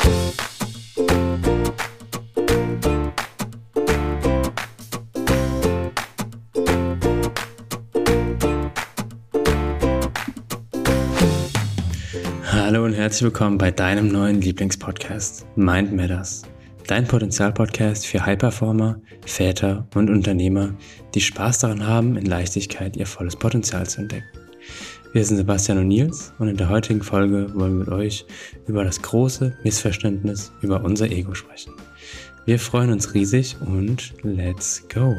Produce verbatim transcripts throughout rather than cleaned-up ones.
Hallo und herzlich willkommen bei deinem neuen Lieblingspodcast Mind Matters, dein Potenzial-Podcast für High-Performer, Väter und Unternehmer, die Spaß daran haben, in Leichtigkeit ihr volles Potenzial zu entdecken. Wir sind Sebastian und Nils und in der heutigen Folge wollen wir mit euch über das große Missverständnis über unser Ego sprechen. Wir freuen uns riesig und let's go!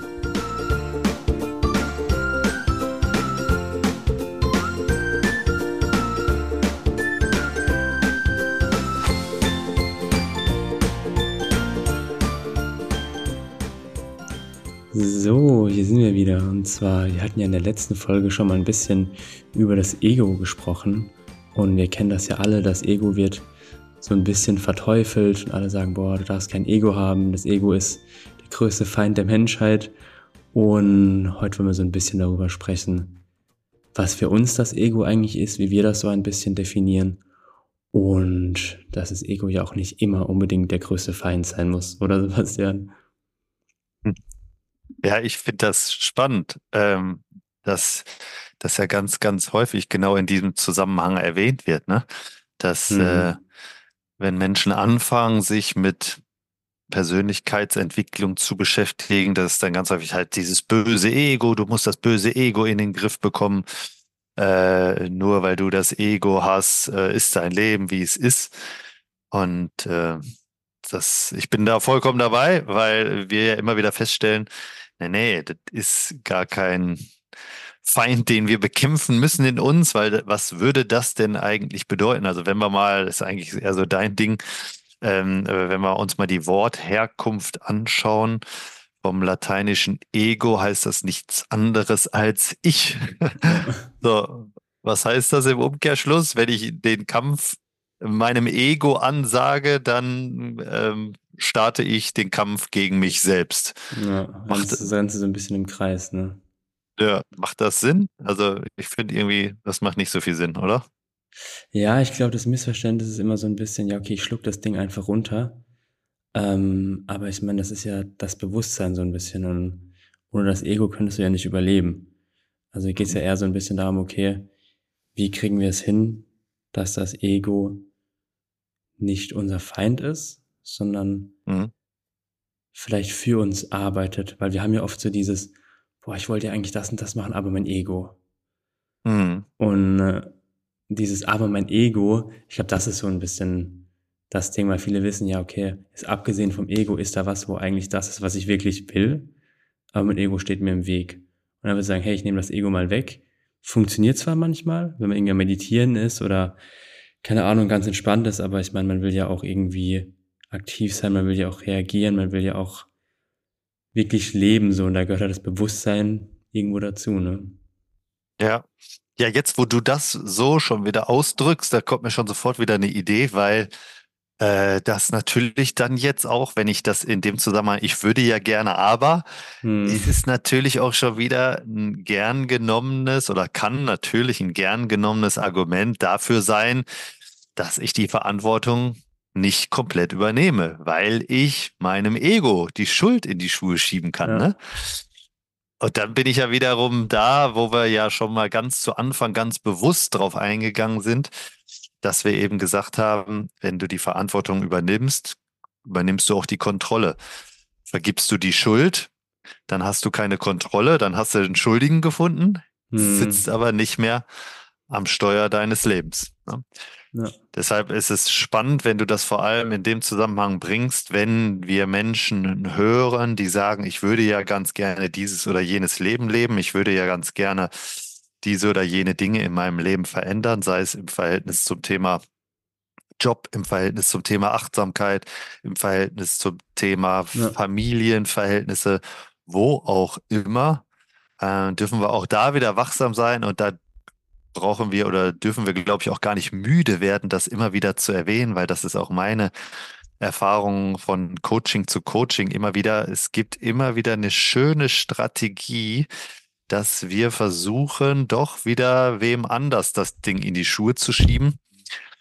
So, hier sind wir wieder und zwar, wir hatten ja in der letzten Folge schon mal ein bisschen über das Ego gesprochen und wir kennen das ja alle, das Ego wird so ein bisschen verteufelt und alle sagen, boah, du darfst kein Ego haben, das Ego ist der größte Feind der Menschheit und heute wollen wir so ein bisschen darüber sprechen, was für uns das Ego eigentlich ist, wie wir das so ein bisschen definieren und dass das Ego ja auch nicht immer unbedingt der größte Feind sein muss, oder Sebastian? Ja, ich finde das spannend, ähm, dass das ja ganz, ganz häufig genau in diesem Zusammenhang erwähnt wird, ne? Dass Mhm. äh, wenn Menschen anfangen, sich mit Persönlichkeitsentwicklung zu beschäftigen, dass dann ganz häufig halt dieses böse Ego, du musst das böse Ego in den Griff bekommen, äh, nur weil du das Ego hast, äh, ist dein Leben, wie es ist. Und äh, das, ich bin da vollkommen dabei, weil wir ja immer wieder feststellen, nee, nee, das ist gar kein Feind, den wir bekämpfen müssen in uns, weil was würde das denn eigentlich bedeuten? Also wenn wir mal, das ist eigentlich eher so dein Ding, ähm, wenn wir uns mal die Wortherkunft anschauen, vom lateinischen Ego heißt das nichts anderes als ich. Ja. So, was heißt das im Umkehrschluss? Wenn ich den Kampf meinem Ego ansage, dann ähm, starte ich den Kampf gegen mich selbst. Ja, Macht, das Ganze so ein bisschen im Kreis, ne? ja, macht das Sinn? Also ich finde irgendwie, das macht nicht so viel Sinn, oder? Ja, ich glaube, das Missverständnis ist immer so ein bisschen, ja, okay, ich schluck das Ding einfach runter. Ähm, aber ich meine, das ist ja das Bewusstsein so ein bisschen und ohne das Ego könntest du ja nicht überleben. Also hier geht's ja eher so ein bisschen darum, okay, wie kriegen wir es hin, dass das Ego nicht unser Feind ist, sondern Mhm. vielleicht für uns arbeitet, weil wir haben ja oft so dieses, boah, ich wollte ja eigentlich das und das machen, aber mein Ego. Mhm. Und äh, dieses aber mein Ego, ich glaube, das ist so ein bisschen das Ding, weil viele wissen, ja, okay, ist abgesehen vom Ego ist da was, wo eigentlich das ist, was ich wirklich will, aber mein Ego steht mir im Weg. Und dann würde ich sagen, hey, ich nehme das Ego mal weg. Funktioniert zwar manchmal, wenn man irgendwie am Meditieren ist oder, keine Ahnung, ganz entspannt ist, aber ich meine, man will ja auch irgendwie aktiv sein, man will ja auch reagieren, man will ja auch wirklich leben, so, und da gehört halt das Bewusstsein irgendwo dazu, ne? Ja. Ja, jetzt, wo du das so schon wieder ausdrückst, da kommt mir schon sofort wieder eine Idee, weil äh, das natürlich dann jetzt auch, wenn ich das in dem Zusammenhang, ich würde ja gerne, aber Hm. es ist natürlich auch schon wieder ein gern genommenes oder kann natürlich ein gern genommenes Argument dafür sein, dass ich die Verantwortung nicht komplett übernehme, weil ich meinem Ego die Schuld in die Schuhe schieben kann, Ja. ne? Und dann bin ich ja wiederum da, wo wir ja schon mal ganz zu Anfang ganz bewusst drauf eingegangen sind, dass wir eben gesagt haben, wenn du die Verantwortung übernimmst, übernimmst du auch die Kontrolle. Vergibst du die Schuld, dann hast du keine Kontrolle, dann hast du den Schuldigen gefunden, sitzt Hm. aber nicht mehr am Steuer deines Lebens, ne? Ja. Deshalb ist es spannend, wenn du das vor allem in dem Zusammenhang bringst, wenn wir Menschen hören, die sagen, ich würde ja ganz gerne dieses oder jenes Leben leben, ich würde ja ganz gerne diese oder jene Dinge in meinem Leben verändern, sei es im Verhältnis zum Thema Job, im Verhältnis zum Thema Achtsamkeit, im Verhältnis zum Thema Ja. Familienverhältnisse, wo auch immer, äh, dürfen wir auch da wieder wachsam sein und da brauchen wir oder dürfen wir, glaube ich, auch gar nicht müde werden, das immer wieder zu erwähnen, weil das ist auch meine Erfahrung von Coaching zu Coaching immer wieder. Es gibt immer wieder eine schöne Strategie, dass wir versuchen, doch wieder wem anders das Ding in die Schuhe zu schieben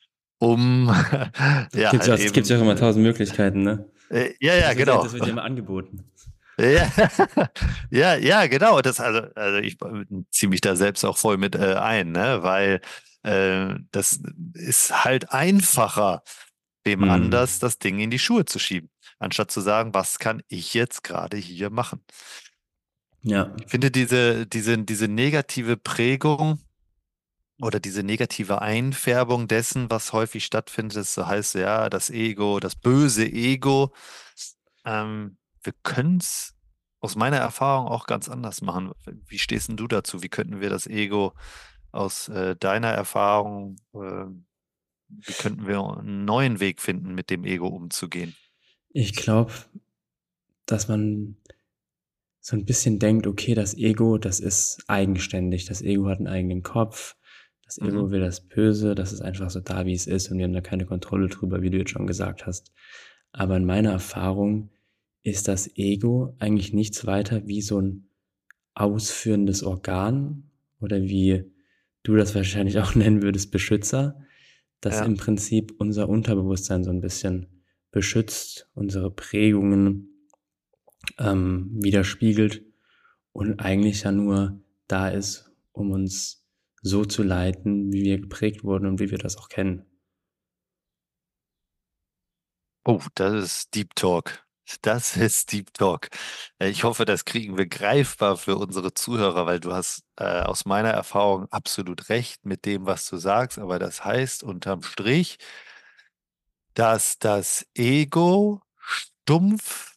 um ja Gibt's ja, halt es gibt ja eben, auch immer tausend Möglichkeiten, ne? äh, ja, Das ja, wird ja, genau. das wird ja immer angeboten. Ja, ja, ja, genau. Das also, also ich ziehe mich da selbst auch voll mit äh, ein, ne? Weil äh, das ist halt einfacher, dem anders Hm. das Ding in die Schuhe zu schieben, anstatt zu sagen, was kann ich jetzt gerade hier machen? Ja. Ich finde diese, diese, diese negative Prägung oder diese negative Einfärbung dessen, was häufig stattfindet, das so heißt, ja, das Ego, das böse Ego. Ähm, wir können es aus meiner Erfahrung auch ganz anders machen. Wie stehst denn du dazu? Wie könnten wir das Ego aus äh, deiner Erfahrung, äh, wie könnten wir einen neuen Weg finden, mit dem Ego umzugehen? Ich glaube, dass man so ein bisschen denkt, okay, das Ego, das ist eigenständig. Das Ego hat einen eigenen Kopf. Das Mhm. Ego will das Böse. Das ist einfach so da, wie es ist. Und wir haben da keine Kontrolle drüber, wie du jetzt schon gesagt hast. Aber in meiner Erfahrung ist das Ego eigentlich nichts weiter wie so ein ausführendes Organ oder wie du das wahrscheinlich auch nennen würdest, Beschützer, das Ja. im Prinzip unser Unterbewusstsein so ein bisschen beschützt, unsere Prägungen ähm, widerspiegelt und eigentlich ja nur da ist, um uns so zu leiten, wie wir geprägt wurden und wie wir das auch kennen. Oh, das ist Deep Talk. Das ist Deep Talk. Äh, Ich hoffe, das kriegen wir greifbar für unsere Zuhörer, weil du hast äh, aus meiner Erfahrung absolut recht mit dem, was du sagst. Aber das heißt unterm Strich, dass das Ego stumpf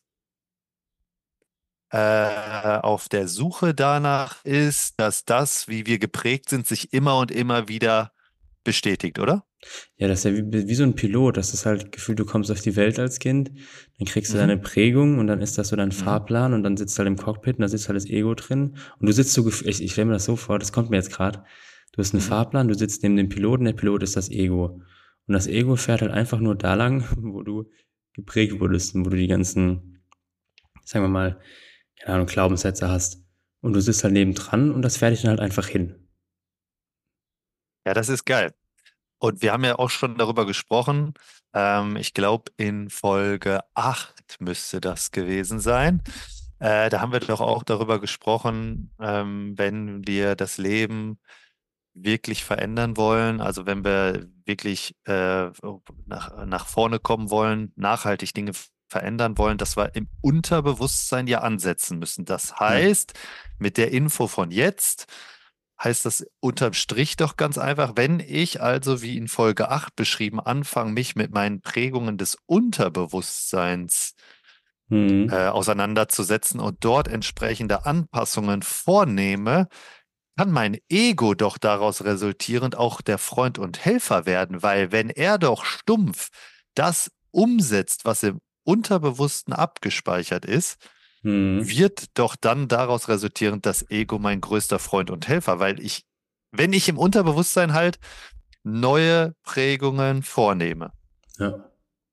äh, auf der Suche danach ist, dass das, wie wir geprägt sind, sich immer und immer wieder bestätigt, oder? Ja, das ist ja wie, wie so ein Pilot. Das ist halt gefühlt, du kommst auf die Welt als Kind, dann kriegst du Mhm. deine Prägung und dann ist das so dein Mhm. Fahrplan und dann sitzt du halt im Cockpit und da sitzt halt das Ego drin und du sitzt so, gef- ich, ich stelle mir das so vor, das kommt mir jetzt gerade. Du hast einen Mhm. Fahrplan, du sitzt neben dem Piloten, der Pilot ist das Ego. Und das Ego fährt halt einfach nur da lang, wo du geprägt wurdest und wo du die ganzen, sagen wir mal, keine Ahnung, Glaubenssätze hast. Und du sitzt halt nebendran und das fährt dich dann halt einfach hin. Ja, das ist geil. Und wir haben ja auch schon darüber gesprochen. Ähm, ich glaube, in Folge acht müsste das gewesen sein. Äh, da haben wir doch auch darüber gesprochen, ähm, wenn wir das Leben wirklich verändern wollen, also wenn wir wirklich äh, nach, nach vorne kommen wollen, nachhaltig Dinge verändern wollen, dass wir im Unterbewusstsein ja ansetzen müssen. Das Ja. heißt, mit der Info von jetzt heißt das unterm Strich doch ganz einfach, wenn ich also, wie in Folge acht beschrieben, anfange, mich mit meinen Prägungen des Unterbewusstseins äh, Mhm. auseinanderzusetzen und dort entsprechende Anpassungen vornehme, kann mein Ego doch daraus resultierend auch der Freund und Helfer werden, weil wenn er doch stumpf das umsetzt, was im Unterbewussten abgespeichert ist, Mhm. wird doch dann daraus resultierend das Ego mein größter Freund und Helfer, weil ich, wenn ich im Unterbewusstsein halt neue Prägungen vornehme Ja.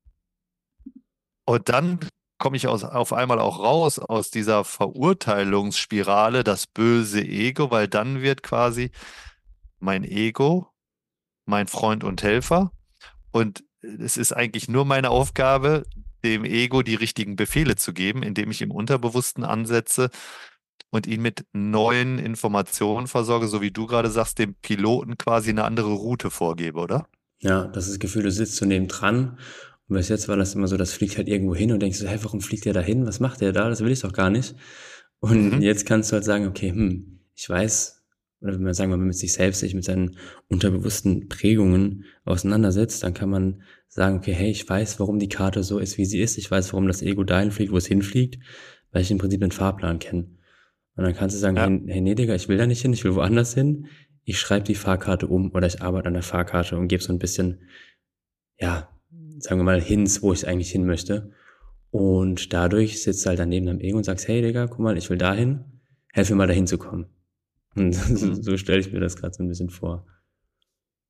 und dann komme ich aus, auf einmal auch raus aus dieser Verurteilungsspirale, das böse Ego, weil dann wird quasi mein Ego mein Freund und Helfer. Und es ist eigentlich nur meine Aufgabe, dem Ego die richtigen Befehle zu geben, indem ich im Unterbewussten ansetze und ihn mit neuen Informationen versorge, so wie du gerade sagst, dem Piloten quasi eine andere Route vorgebe, oder? Ja, das ist das Gefühl, du sitzt so nebendran und bis jetzt war das immer so, das fliegt halt irgendwo hin und denkst so, hä, warum fliegt der da hin? Was macht der da? Das will ich doch gar nicht. Und Mhm. jetzt kannst du halt sagen, okay, hm, ich weiß, oder wenn man sagen, wenn man mit sich selbst sich mit seinen unterbewussten Prägungen auseinandersetzt, dann kann man sagen, okay, hey, ich weiß, warum die Karte so ist, wie sie ist. Ich weiß, warum das Ego dahin fliegt, wo es hinfliegt, weil ich im Prinzip den Fahrplan kenne. Und dann kannst du sagen, Ja, hey, hey, nee, Digga, ich will da nicht hin, ich will woanders hin. Ich schreibe die Fahrkarte um oder ich arbeite an der Fahrkarte und gebe so ein bisschen, ja, sagen wir mal, Hints, wo ich eigentlich hin möchte. Und dadurch sitzt du halt daneben am Ego und sagst, hey Digga, guck mal, ich will dahin, helf mir mal dahin zu kommen. Und mhm. so stelle ich mir das gerade so ein bisschen vor.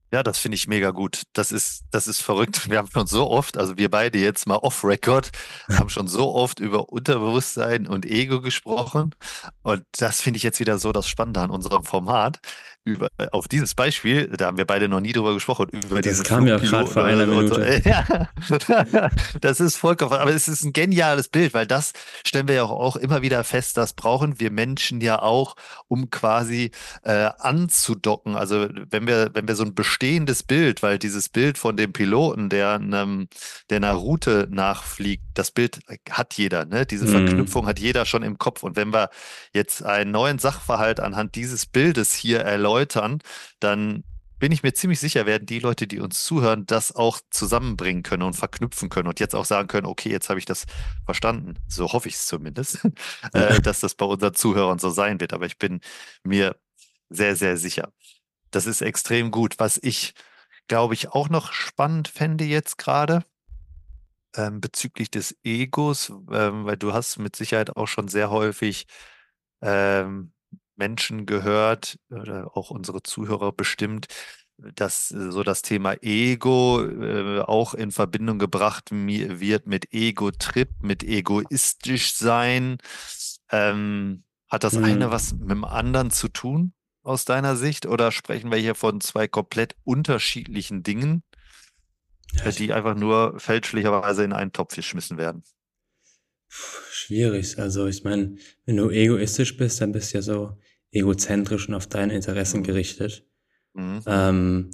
Ja, das finde ich mega gut. Das ist, das ist verrückt. Wir haben schon so oft, also wir beide jetzt mal off-Record, haben schon so oft über Unterbewusstsein und Ego gesprochen. Und das finde ich jetzt wieder so das Spannende an unserem Format. Über, auf dieses Beispiel, da haben wir beide noch nie drüber gesprochen, über Das diese kam ja auch gerade Flugpiloten vor einer oder- und so. Minute. Ja, das ist vollkommen, aber es ist ein geniales Bild, weil das stellen wir ja auch, auch immer wieder fest, das brauchen wir Menschen ja auch, um quasi äh, anzudocken. Also wenn wir, wenn wir so ein bestehendes Bild, weil dieses Bild von dem Piloten, der einem, der einer Route nachfliegt, das Bild hat jeder, ne? Diese Hm. Verknüpfung hat jeder schon im Kopf. Und wenn wir jetzt einen neuen Sachverhalt anhand dieses Bildes hier erläutern, dann bin ich mir ziemlich sicher, werden die Leute, die uns zuhören, das auch zusammenbringen können und verknüpfen können und jetzt auch sagen können, okay, jetzt habe ich das verstanden. So hoffe ich es zumindest, Ja. äh, dass das bei unseren Zuhörern so sein wird. Aber ich bin mir sehr, sehr sicher. Das ist extrem gut. Was ich, glaube ich, auch noch spannend fände jetzt gerade ähm, bezüglich des Egos, ähm, weil du hast mit Sicherheit auch schon sehr häufig ähm, Menschen gehört oder auch unsere Zuhörer bestimmt, dass äh, so das Thema Ego äh, auch in Verbindung gebracht mi- wird mit Ego-Trip, mit egoistisch sein. Ähm, hat das eine Hm. was mit dem anderen zu tun aus deiner Sicht oder sprechen wir hier von zwei komplett unterschiedlichen Dingen, Ja, äh, ich, die einfach nur fälschlicherweise in einen Topf geschmissen werden? pf, schwierig. Also ich meine, wenn du egoistisch bist, dann bist du ja so egozentrisch und auf deine Interessen Mhm. gerichtet. Mhm. Ähm,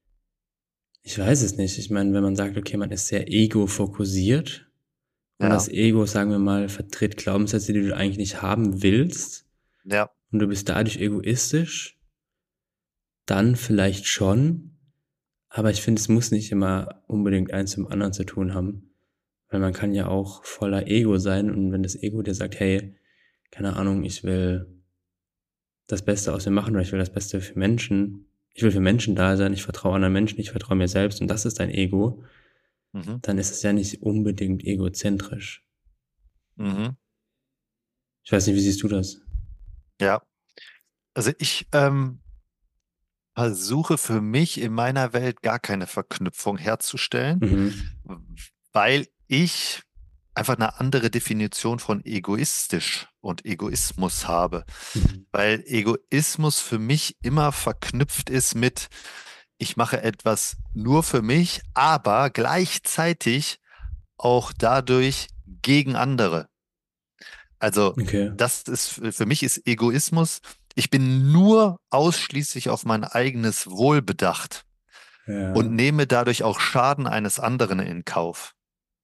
ich weiß es nicht. Ich meine, wenn man sagt, okay, man ist sehr ego-fokussiert und das Ja, Ego, sagen wir mal, vertritt Glaubenssätze, die du eigentlich nicht haben willst ja. und du bist dadurch egoistisch, dann vielleicht schon. Aber ich finde, es muss nicht immer unbedingt eins mit dem anderen zu tun haben. Weil man kann ja auch voller Ego sein und wenn das Ego dir sagt, hey, keine Ahnung, ich will das Beste aus mir machen oder ich will das Beste für Menschen, ich will für Menschen da sein, ich vertraue anderen Menschen, ich vertraue mir selbst und das ist dein Ego, Mhm. dann ist es ja nicht unbedingt egozentrisch. Mhm. Ich weiß nicht, wie siehst du das? Ja. Also ich ähm, versuche für mich in meiner Welt gar keine Verknüpfung herzustellen, Mhm. weil ich einfach eine andere Definition von egoistisch und Egoismus habe. Mhm. Weil Egoismus für mich immer verknüpft ist mit, ich mache etwas nur für mich, aber gleichzeitig auch dadurch gegen andere. Also Okay. das ist, für mich ist Egoismus, ich bin nur ausschließlich auf mein eigenes Wohl bedacht und Ja. nehme dadurch auch Schaden eines anderen in Kauf.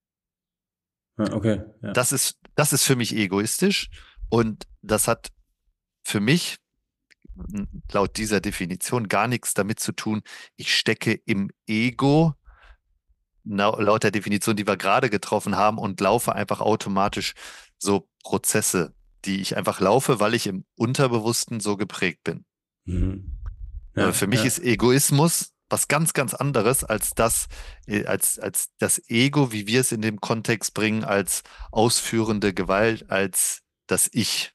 Ah, okay. Ja. Das ist, das ist für mich egoistisch und das hat für mich laut dieser Definition gar nichts damit zu tun. Ich stecke im Ego, laut der Definition, die wir gerade getroffen haben, und laufe einfach automatisch so Prozesse, die ich einfach laufe, weil ich im Unterbewussten so geprägt bin. Mhm. Äh, Ja, Für mich ist ja. Egoismus was ganz, ganz anderes als das, äh, als, als das Ego, wie wir es in dem Kontext bringen, als ausführende Gewalt, als das Ich.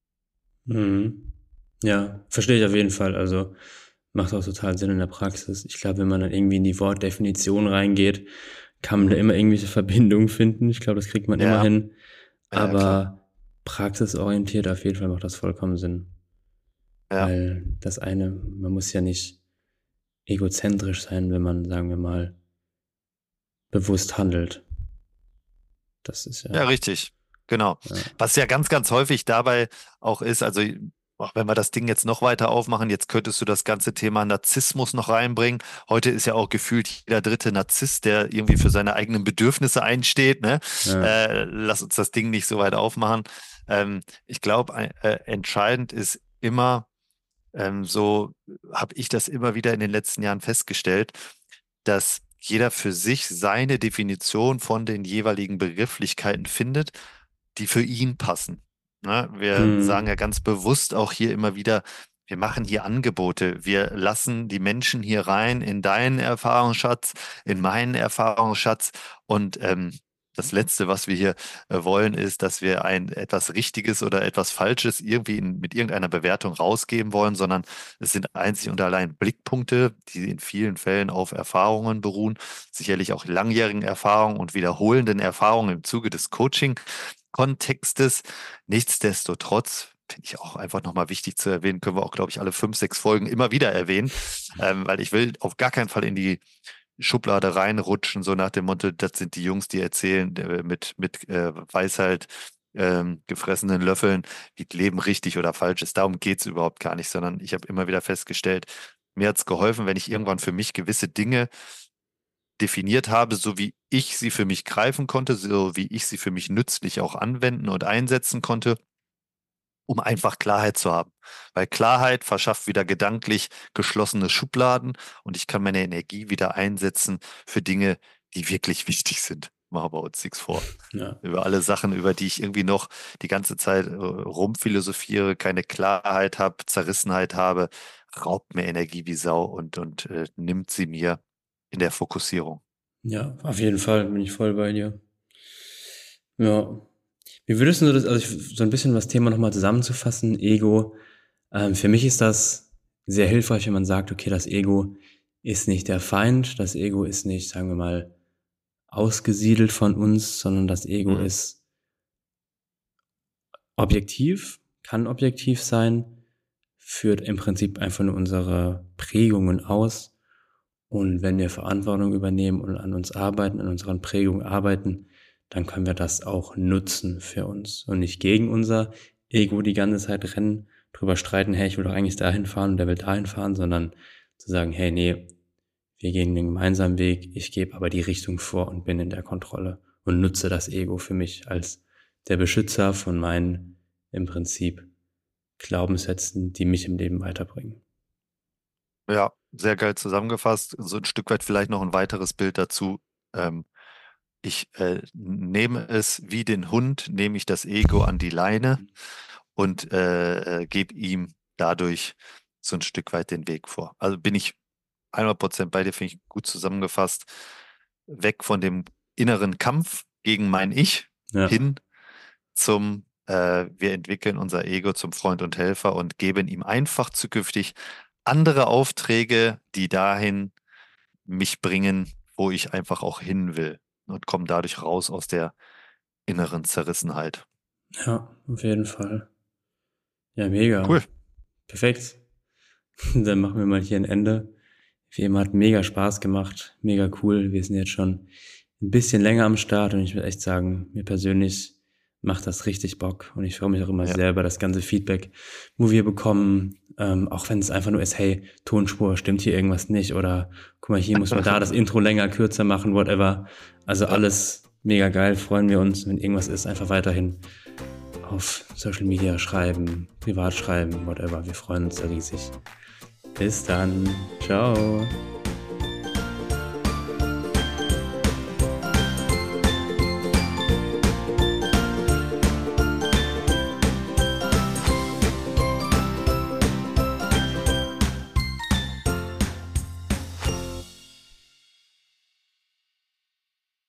Mhm. Ja, verstehe ich auf jeden Fall. Also macht auch total Sinn in der Praxis. Ich glaube, wenn man dann irgendwie in die Wortdefinition reingeht, kann man da Mhm. immer irgendwelche Verbindungen finden. Ich glaube, das kriegt man immer Ja, hin. ja, ja, klar. Aber praxisorientiert auf jeden Fall macht das vollkommen Sinn. Ja. Weil das eine, man muss ja nicht egozentrisch sein, wenn man, sagen wir mal, bewusst handelt. Das ist Ja, ja, richtig. Genau. ja. Was ja ganz, ganz häufig dabei auch ist, also auch wenn wir das Ding jetzt noch weiter aufmachen, jetzt könntest du das ganze Thema Narzissmus noch reinbringen. Heute ist ja auch gefühlt jeder dritte Narzisst, der irgendwie für seine eigenen Bedürfnisse einsteht, ne? Ja. Äh, lass uns das Ding nicht so weit aufmachen. Ähm, ich glaube, äh, entscheidend ist immer, ähm, so habe ich das immer wieder in den letzten Jahren festgestellt, dass jeder für sich seine Definition von den jeweiligen Begrifflichkeiten findet, die für ihn passen. Ne? Wir sagen ja Hm. ganz bewusst auch hier immer wieder, wir machen hier Angebote. Wir lassen die Menschen hier rein in deinen Erfahrungsschatz, in meinen Erfahrungsschatz und ähm, das Letzte, was wir hier äh, wollen, ist, dass wir ein etwas Richtiges oder etwas Falsches irgendwie in, mit irgendeiner Bewertung rausgeben wollen, sondern es sind einzig und allein Blickpunkte, die in vielen Fällen auf Erfahrungen beruhen, sicherlich auch langjährigen Erfahrungen und wiederholenden Erfahrungen im Zuge des Coaching-Kontextes. Nichtsdestotrotz finde ich auch einfach nochmal wichtig zu erwähnen, können wir auch, glaube ich, alle fünf, sechs Folgen immer wieder erwähnen, ähm, weil ich will auf gar keinen Fall in die Schublade reinrutschen, so nach dem Motto, das sind die Jungs, die erzählen äh, mit, mit äh, Weisheit ähm, gefressenen Löffeln, wie Leben richtig oder falsch ist. Darum geht's überhaupt gar nicht, sondern ich habe immer wieder festgestellt, mir hat's geholfen, wenn ich irgendwann für mich gewisse Dinge definiert habe, so wie ich sie für mich greifen konnte, so wie ich sie für mich nützlich auch anwenden und einsetzen konnte, um einfach Klarheit zu haben. Weil Klarheit verschafft wieder gedanklich geschlossene Schubladen und ich kann meine Energie wieder einsetzen für Dinge, die wirklich wichtig sind. Machen wir uns nichts vor. Ja. Über alle Sachen, über die ich irgendwie noch die ganze Zeit äh, rumphilosophiere, keine Klarheit habe, Zerrissenheit habe, raubt mir Energie wie Sau und, und äh, nimmt sie mir in der Fokussierung. Ja, auf jeden Fall bin ich voll bei dir. Ja. Wie würdest du das, also ich, so ein bisschen das Thema nochmal zusammenzufassen, Ego. Ähm, für mich ist das sehr hilfreich, wenn man sagt, okay, das Ego ist nicht der Feind, das Ego ist nicht, sagen wir mal, ausgesiedelt von uns, sondern das Ego Mhm. ist objektiv, kann objektiv sein, führt im Prinzip einfach nur unsere Prägungen aus. Und wenn wir Verantwortung übernehmen und an uns arbeiten, an unseren Prägungen arbeiten, dann können wir das auch nutzen für uns und nicht gegen unser Ego die ganze Zeit rennen, drüber streiten, hey, ich will doch eigentlich dahin fahren und der will dahin fahren, sondern zu sagen, hey, nee, wir gehen den gemeinsamen Weg, ich gebe aber die Richtung vor und bin in der Kontrolle und nutze das Ego für mich als der Beschützer von meinen, im Prinzip, Glaubenssätzen, die mich im Leben weiterbringen. Ja, sehr geil zusammengefasst. So ein Stück weit vielleicht noch ein weiteres Bild dazu. Ähm, ich äh, nehme es wie den Hund, nehme ich das Ego an die Leine und äh, äh, gebe ihm dadurch so ein Stück weit den Weg vor. Also bin ich hundert Prozent bei dir, finde ich gut zusammengefasst. Weg von dem inneren Kampf gegen mein Ich Ja, hin zum, äh, wir entwickeln unser Ego zum Freund und Helfer und geben ihm einfach zukünftig andere Aufträge, die dahin mich bringen, wo ich einfach auch hin will und komme dadurch raus aus der inneren Zerrissenheit. ja, auf jeden Fall. Ja, mega. Cool. Perfekt. Dann machen wir mal hier ein Ende. Wie immer hat mega Spaß gemacht, mega cool. Wir sind jetzt schon ein bisschen länger am Start und ich will echt sagen, mir persönlich macht das richtig Bock und ich freue mich auch immer Ja. sehr über das ganze Feedback, wo wir bekommen, ähm, auch wenn es einfach nur ist, hey, Tonspur, stimmt hier irgendwas nicht oder guck mal, hier muss man da das Intro länger, kürzer machen, whatever. Also Ja. alles mega geil, freuen wir uns, wenn irgendwas ist, einfach weiterhin auf Social Media schreiben, privat schreiben, whatever. Wir freuen uns da riesig. Bis dann. Ciao.